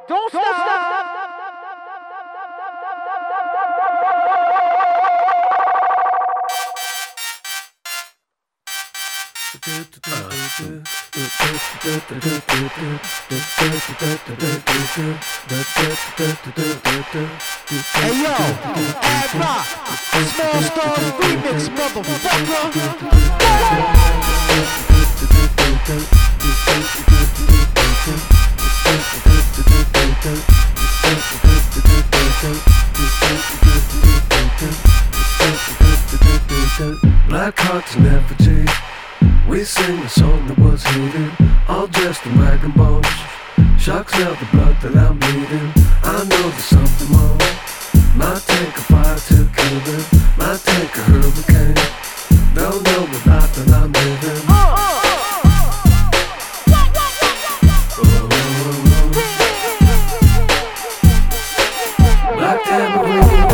Don't stop. Hey yo, Ad Rock, Small Stone Remix, motherfucker. Black hearts and effigy. We sing a song that was hated, all dressed in rag and bones. Sharks smell the blood that I'm bleeding. I know there's something wrong. Might take a fire to kill it. Might take a hurricane. Don't know what life that I'm living. Black tambourine.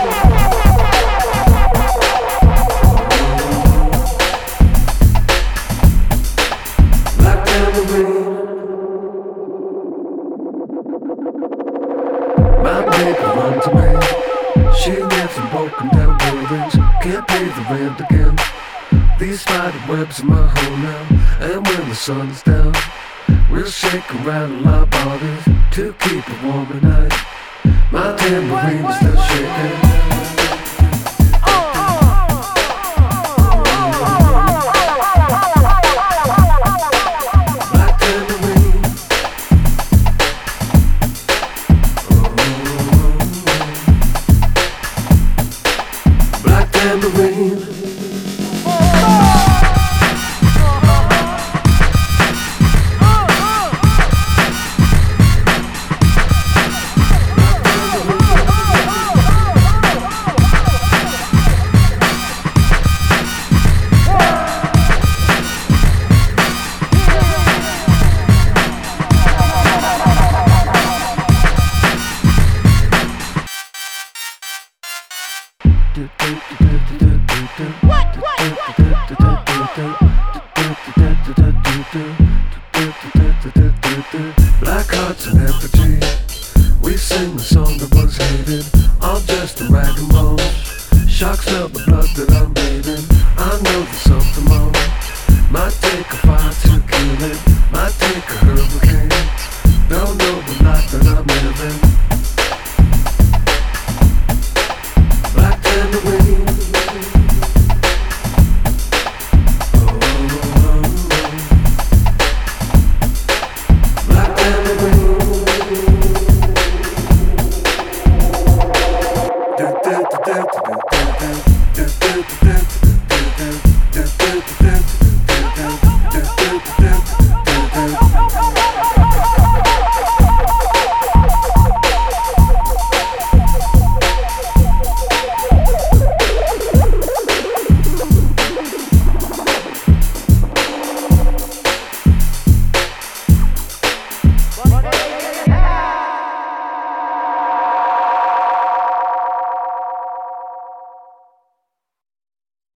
My baby run to me. She lives in broken down buildings. Can't pay the rent again. These spider webs are my home now. And when the sun is down, we'll shake and rattle our bodies to keep it warm at night. My tambourine is still shaking. Tambourine. Black hearts and effigy. We sing the song that was hated.